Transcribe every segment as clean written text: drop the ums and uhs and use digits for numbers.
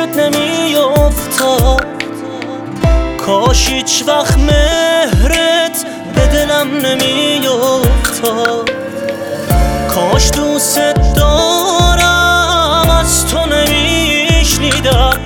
چشات نمیافتاد، کاش هیچ وقت مهرت به دلم نمیافتاد، کاش دوست دارم از تو نمیشنیدم،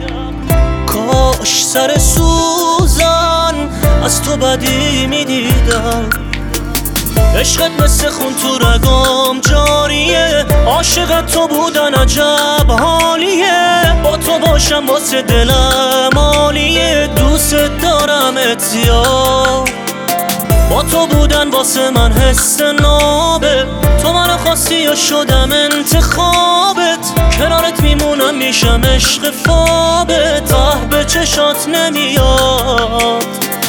کاش سر سوزن از تو بدی میدیدم. عشقت مثل خون تو رگام جاریه، عاشق تو بودن عجب حالیه، با تو باشم واسه دلم عالیه، دوست دارم زیاد. با تو بودن واسه من حس نابه، تو منو خواستی یا شدم انتخابت، کنارت میمونم میشم عشق فابت، به چشات نمیاد.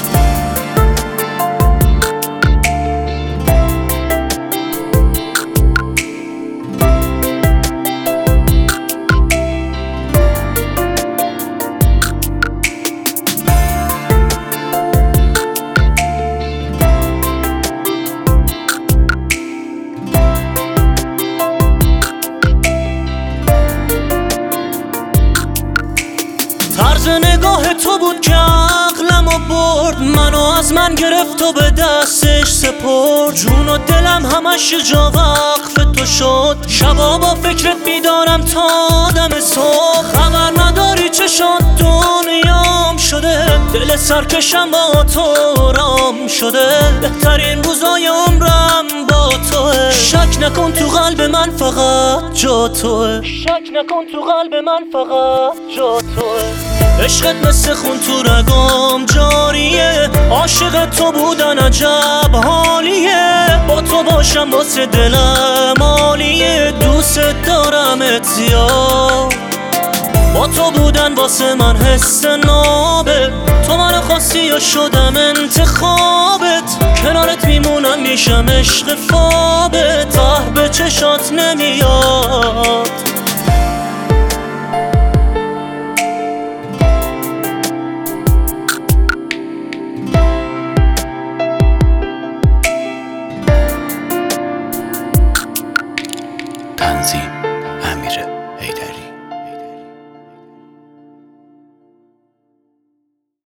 طرز نگاه تو بود که عقلمو برد، منو از من گرفت و به دستش سپرد، جون و دلم همش جا وقف تو شد، شبا با فکرت بیدارم تا دم صبح، خبر نداری چشات دنیام شده، دل سرکشم با تو رام شده، بهترین روزای عمرم با توه، شک نکن تو قلب من فقط جا توه، شک نکن تو قلب من فقط جا توه. عشقت مثل خون تو رگام جاریه، عاشق تو بودن عجب حالیه، با تو باشم واسه دلم عالیه، دوست دارم زیاد. با تو بودن واسه من حس نابه، تو منو خواستی یا شدم انتخابت، کنارت میمونم میشم عشق فابت، به چشات نمیاد.